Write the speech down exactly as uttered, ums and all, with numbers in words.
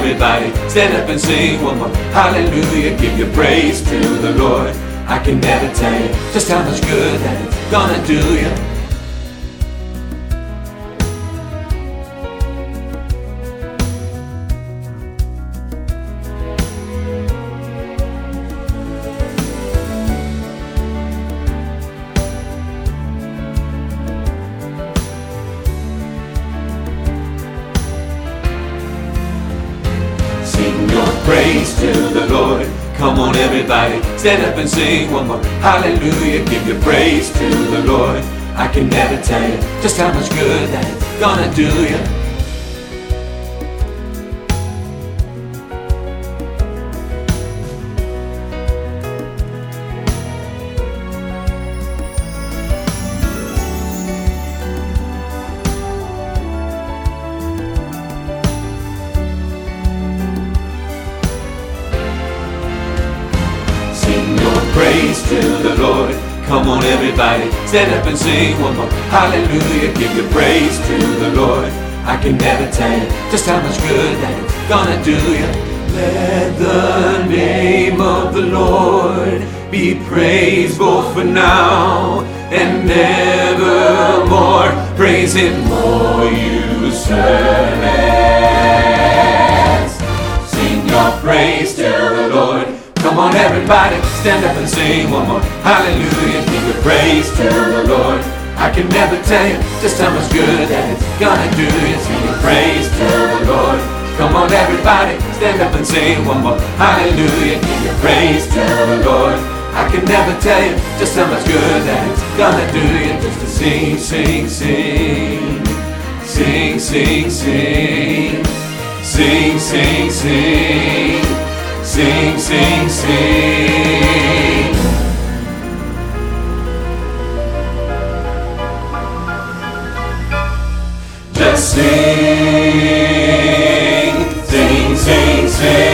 everybody, stand up and sing one more. Hallelujah, give your praise to the Lord. I can never tell you just how much good that it's gonna do you. Sing your praise to the Lord. Come on everybody, stand up and sing one more. Hallelujah, give your praise to the Lord. I can never tell you just how much good that it's gonna do you. Sing your praise to the Lord. Come on everybody, stand up and sing one more. Hallelujah, give your praise to the Lord. I can never tell you just how much good that it's gonna do you. Let the name of the Lord be praised both for now and evermore. Praise Him, all you servants. Sing your praise to the Lord. Come on everybody, stand up and sing one more. Hallelujah, give your praise to the Lord. I can never tell you just how much good that it's gonna do you. Sing your praise to the Lord. Come on everybody, stand up and sing one more. Hallelujah, give your praise to the Lord. I can never tell you just how much good that it's gonna do you. Just to sing, sing, sing. Sing, sing, sing. Sing, sing, sing. Sing, sing, sing. Just sing, sing, sing, sing.